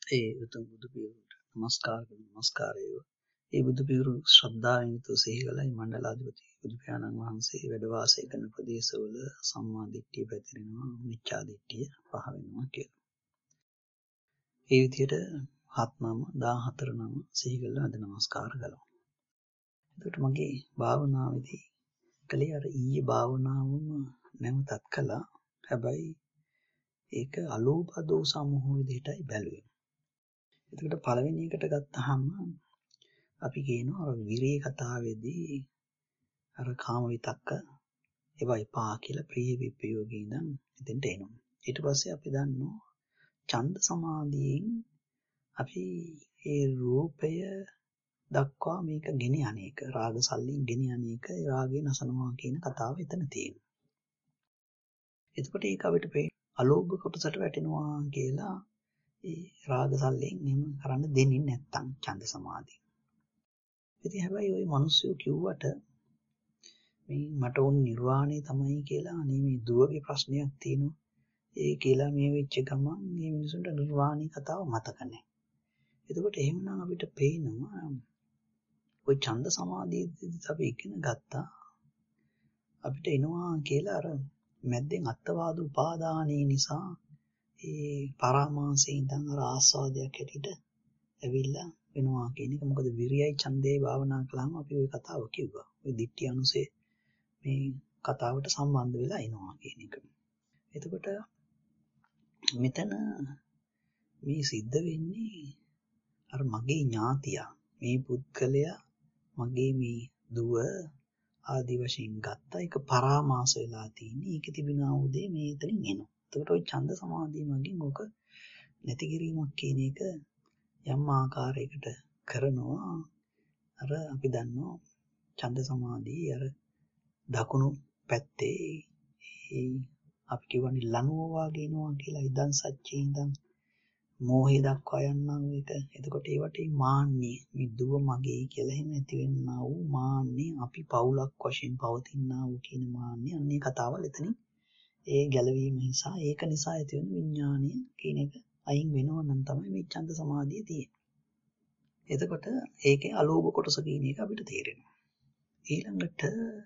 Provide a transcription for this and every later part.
ඒ උතුම් බුදු පියාණන්ට නමස්කාරය. ඒ බුදු පියාණු ශ්‍රද්ධාවෙන් යුතුව සිහි කළයි මණ්ඩලාධිපති බුදු පියාණන් වහන්සේ වැඩ වාසය කරන ප්‍රදේශවල සම්මා දිට්ඨිය පැතිරෙනවා, මිච්ඡා දිට්ඨිය පහ වෙනවා කියලා. ඒ විදිහට 7 නම 14 නම සිහි කළා අද නමස්කාර කළා. එතකොට මගේ භාවනාවේදී කලේ අර ඊයේ භාවනාවම නැවතත් කළා. හැබැයි ඒක අලෝභ දෝස මොහ විදිහටයි බැලුවේ. එතකොට පළවෙනි එකට ගත්තාම අපි කියනවා අර විරේ කතාවේදී අර කාම විතක්ක ඒවා එපා කියලා ප්‍රිය විපයෝගී ඉඳන් එතෙන්ට එනවා. ඊට පස්සේ අපි දන්නවා ඡන්ද සමාධියෙන් අපි ඒ රූපය දක්වා මේක ගෙන අනේක රාග සල්ලින් ගෙන අනේක රාගේ නසනවා කියන කතාව එතන තියෙනවා. එතකොට ඒක අපිට අලෝභ කොටසට වැටෙනවා කියලා ඒ රාග සල්ලෙන් එහෙම කරන්න දෙන්නේ නැත්තම් ඡන්ද සමාධිය. ඉතින් හැබැයි ওই මිනිස්සු කිව්වට මේ මට ඕන නිර්වාණය තමයි කියලා අනේ මේ දුවගේ ප්‍රශ්නයක් තියෙනවා. ඒ කියලා මේ වෙච්ච ගමන් මේ මිනිසුන්ට නිර්වාණී කතාව මතක නැහැ. එතකොට එහෙමනම් අපිට පේනවා ওই ඡන්ද සමාධියදී අපි ඉගෙන ගත්තා අපිට එනවා කියලා අර මැද්දෙන් අත්වාද උපාදානයේ නිසා ඒ පරාමාසයෙන් ඉඳන් අර ආස්වාදයක් හැටියට ඇවිල්ලා වෙනවා කියන එක. මොකද විරියයි ඡන්දේ භාවනා කළාම අපි ওই කතාව කිව්වා. ওই දිට්ඨි අනුසේ මේ කතාවට සම්බන්ධ වෙලා එනවා කියන එක. එතකොට මෙතන මේ සිද්ධ වෙන්නේ අර මගේ ඥාතියා මේ පුද්ගලයා මගේ මේ දුව ආදි වශයෙන් ගත්තා ඒක පරාමාස වෙලා තියෙන්නේ. ඒක තිබුණා උදේ මේ එතනින් එනවා. එතකොට ওই ඡන්ද සමාධිය මගින් ඕක නැති කිරීමක් කියන එක යම් ආකාරයකට කරනවා. අර අපි දන්නවා ඡන්ද සමාධිය අර දකුණු පැත්තේ අපි කියවනේ ලනුව වගේ එනවා කියලා ඉදන් සච්චේ ඉඳන් මෝහය දක්වා යනවා එක. එතකොට ඒවට මාන්නේ මේ දුව මගේ කියලා එහෙම ඇති වෙන්නා වූ මාන්නේ අපි පවුලක් වශයෙන් පවතිනා වූ කියන මාන්නේ අන්නේ කතාවල් එතනින් ඒ ගැළවීම නිසා ඒක නිසා ඇති වෙන විඥානය කියන එක අයින් වෙනව නම් තමයි මේ ඡන්ද සමාධිය තියෙන්නේ. එතකොට ඒකේ අලෝභ කොටස කියන එක අපිට තේරෙනවා. ඊළඟට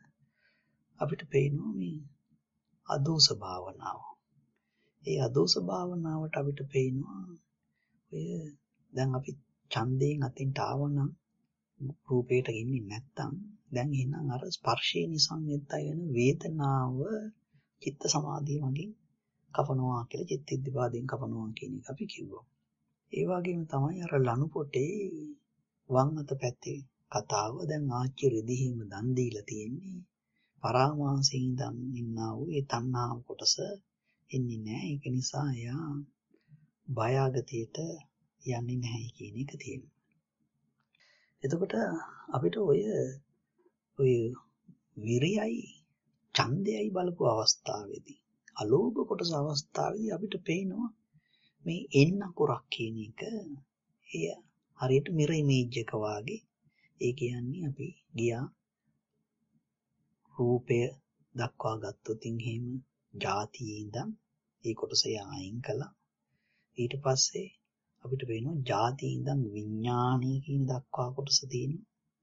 අපිට පේනවා මේ අදෝස භාවනාව. ඒ අදෝස භාවනාවට අපිට පේනවා ඔය දැන් අපි ඡන්දයෙන් අතින්ට ආවනම් රූපයට ගෙන්නේ නැත්තම් දැන් එහෙනම් අර ස්පර්ශය නිසා නෙත්තයි වෙන වේදනාව චිත්ත සමාධිය මගින් කපනවා කියලා චිත්ත ඉද්ධිපාදයෙන් කපනවා කියන එක අපි කිව්වා. ඒ වගේම තමයි අර ලනු පොටේ වම් අත පැත්තේ කතාව දැන් ආච්චි රෙදිහිම දන් දීලා තියෙන්නේ පරාමාසයෙන් ඉඳන් ඉන්නා වූ ඒ තණ්හාව කොටස එන්නේ නැහැ. ඒක නිසා එයා බයාගතියට යන්නේ නැහැ කියන එක තියෙනවා. එතකොට අපිට ඔය විරියයි ඡන්දයයි බලපු අවස්ථාවේදී අලෝභ කොටස අවස්ථාවේදී අපිට පේනවා මේ එන්න කුරක් කියන එක එය හරියට මිර ඉමේජ් එක වාගේ. ඒ කියන්නේ අපි ගියා රූපය දක්වා ගත්තොත් එහෙම ಜಾතියේ ඉඳන් ඒ කොටස අයින් කළා. ඊට පස්සේ අපිට පේනවා ಜಾතියේ ඉඳන් විඥානීය කියන දක්වා කොටස තියෙනවා.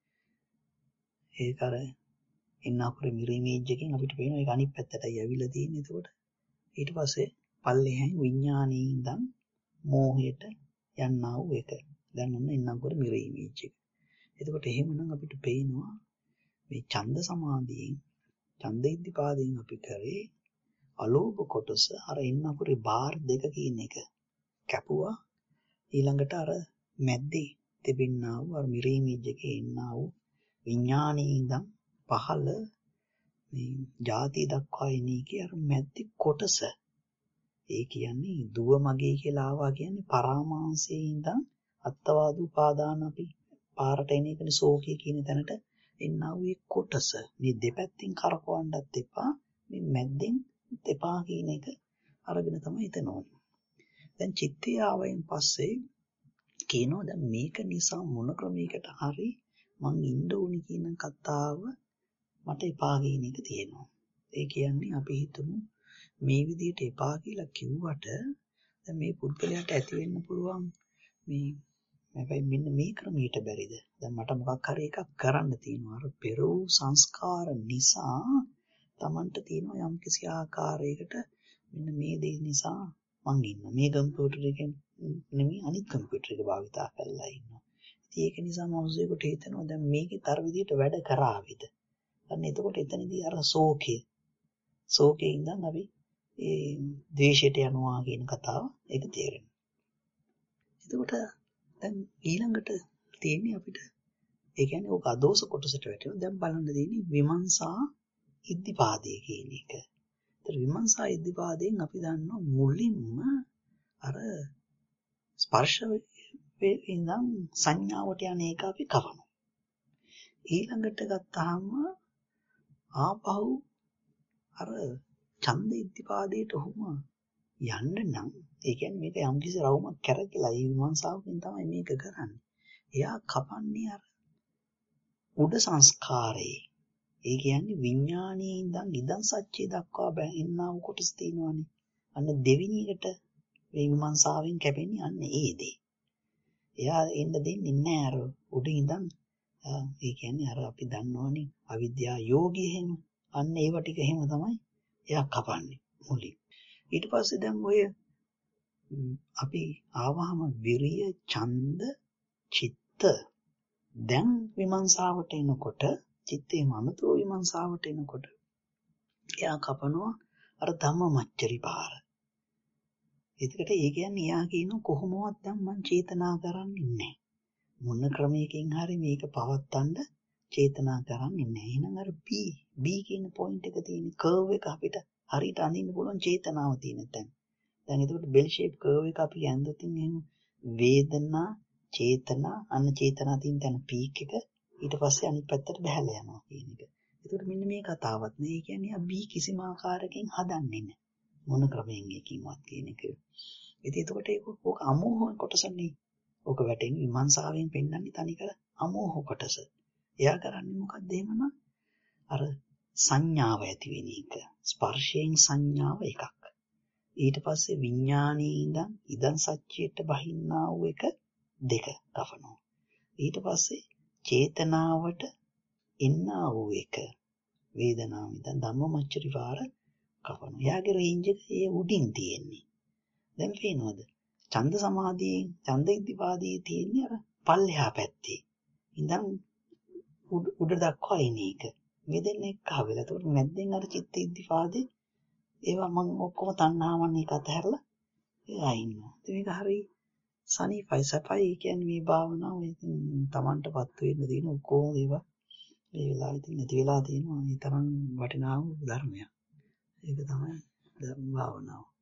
ඒක අර එන්න අපේ මිර ඉමේජ් එකෙන් අපිට පේනවා ඒක අනිත් පැත්තටයි ඇවිල්ලා තියෙන්නේ. එතකොට ඊට පස්සේ පල්ලෙහෙන් විඥානීය ඉඳන් මෝහයට යන්නා වූ එක. දැන් ඔන්න එන්න අපේ මිර ඉමේජ් එක. එතකොට එහෙමනම් අපිට පේනවා මේ ඡන්ද සමාධියෙන් ඡන්ද ඉද්ධිපාදයෙන් අපි කරේ අලෝභ කොටස අර එන්න අපේ බාර් දෙක කියන එක කැපුවා. ඊළඟට අර මැද්දේ තිබෙන්නා වූ අර මිර ඉමේජ් එකේ එන්නා වූ විඥානීය ඉඳන් පහළ මේ ಜಾති දක්වා එන්නේ කිය අර මැද්දේ කොටස. ඒ කියන්නේ දුව මගේ කියලා ආවා කියන්නේ පරාමාසයේ ඉඳන් අත්වාද උපාදාන අපි පාරට එන එකනේ ශෝකය කියන තැනට එන්නා වූ ඒ කොටස. මේ දෙපැත්තෙන් කරකවන්නත් එපා මේ මැද්දෙන් එපා කියන එක අරගෙන තමයි එතන ඕනේ. දැන් චිත්තය ආවයින් පස්සේ කියනවා දැන් මේක නිසා මොන ක්‍රමයකට හරි මං ඉන්න ඕනි කියන කතාව මට එපා කියන එක තියෙනවා. ඒ කියන්නේ අපි හිතමු මේ විදිහට එපා කියලා කිව්වට දැන් මේ පුද්ගලයාට ඇති වෙන්න පුළුවන් මේ හැබැයි මෙන්න මේ ක්‍රමයට බැරිද? දැන් මට මොකක් හරි එකක් කරන්න තියෙනවා. අර පෙර වූ සංස්කාර නිසා Tamanට තියෙනවා යම්කිසි ආකාරයකට මෙන්න මේ දේ නිසා මං ඉන්නවා. මේ කම්පියුටර් එකෙන් නෙමෙයි අනිත් කම්පියුටර් එක භාවිතා කරලා ඉන්නවා. ඉතින් ඒක නිසා මනුස්සයෙකුට හිතෙනවා දැන් මේකේ තර විදියට වැඩ කරාවිද? අන්න එතකොට එතනදී අර ශෝකේ ඉඳන් අපි ඒ ද්වේෂයට යනවා කියන කතාව ඒක තේරෙනවා. එතකොට දැන් ඊළඟට තියෙන්නේ අපිට ඒ කියන්නේ ඔක අදෝස කොටසට වැටෙනවා. දැන් බලන්න තියෙන්නේ විමර්ශා ඉද්ධිපාදේ කියන එක. ඒතර විමර්ශා ඉද්ධිපාදයෙන් අපි දන්නවා මුලින්ම අර ස්පර්ශ ඉඳන් සංඥාවට යන එක අපි කවනවා. ඊළඟට ගත්තාම ආපහු අර ඡන්ද ඉද්ධිපාදයට ඔහුම යන්න නම් ඒ කියන්නේ මේක යම්කිසි රවුමක් කැරකිලා ඒ විමර්ශාවකින් තමයි මේක කරන්නේ. එයා කපන්නේ අර උඩ සංස්කාරේ. ඒ කියන්නේ විඥානයේ ඉඳන් ඉදන් සත්‍යය දක්වා බැහැන්නා වූ කොටස තියෙනවානේ. අන්න දෙවෙනි එකට මේ විමර්ශාවෙන් කැපෙන්නේ අන්න ඒ දේ. එයා එන්න දෙන්නේ නැහැ අර උඩ ඉඳන් ඒ කියන්නේ අර අපි දන්නවනේ අවිද්‍යා යෝගී එහෙම. අන්න ඒව ටික එහෙම තමයි එයා කපන්නේ මුලින්. ඊට පස්සේ දැන් ඔය අපි ආවහම විරිය ඡන්ද චිත්ත දැන් විමර්ශාවට එනකොට චිත්තේ මමතෝ විමර්ශාවට එනකොට එයා කපනවා අර ධම්මමච්චරි පාර. ඒකට ඒ කියන්නේ එයා කියන කොහොමවත් දැන් මං චේතනා කරන්නේ නැහැ. මොන ක්‍රමයකින් හරි මේක පවත්තන්න චේතනා කරන්නේ නැහැ. එහෙනම් අර B කියන පොයින්ට් එක තියෙන කර්ව් එක අපිට හරියට අඳින්න පුළුවන් චේතනාව තියෙන තැන. දැන් එතකොට බෙල් ෂේප් කර්ව් එක අපි ඇඳුතින් එහෙම වේදනා චේතනා අන්න චේතනා තියෙන තැන පීක් එක ඊට පස්සේ අනිත් පැත්තට බහැලා යනවා කියන එක. එතකොට මෙන්න මේ කතාවත් නේ. ඒ කියන්නේ B කිසිම ආකාරයකින් හදන්නේ නැහැ. මොන ක්‍රමයෙන් එකකින්වත් කියන එක. ඉතින් එතකොට ඒක අමෝහ කොටසනේ. ඕක වැටෙන්නේ විමර්ශාවෙන් පෙන්වන්නේ තනිකර අමෝහ කොටස. එයා කරන්නේ මොකද්ද එහෙමනම්? අර සංඥාව ඇති වෙන එක. ස්පර්ශයෙන් සංඥාව එකක්. ඊට පස්සේ විඥානයේ ඉඳන් ඉදන් සත්‍යයට බහින්නා වූ එක දෙක කපනවා. ඊට පස්සේ චේතනාවට එන්නා වූ එක වේදනාව ඉඳන් ධම්මමච්චරි පාර කපනවා. යාගේ රේන්ජ් එක ඒ උඩින් තියෙන්නේ. දැන් පේනවද? ඡන්ද සමාධියෙන් ඡන්ද ඉද්ධිපාදයේ තියෙන්නේ අර පල්ලෙහා පැත්තේ. ඉඳන් උඩ දක්වා එන එක. මේ දෙන්න එක්ක ආවෙලා. ඒකට මැද්දෙන් අර චිත්ත ඉද්ධිපාදේ ඒවා මම ඔක්කොම තණ්හාවන් එක අතහැරලා එයා ඉන්නවා. මේක හරි සනීපයි සපයි කියන්නේ මේ භාවනාව ඉතින් Tamanටපත් වෙන්න දින ඔක්කොම ඒවා මේ වෙලාවේ ඉතින් නැති වෙලා තියෙනවා. මේ තරම් වටිනා වූ ධර්මයක්. ඒක තමයි භාවනාව.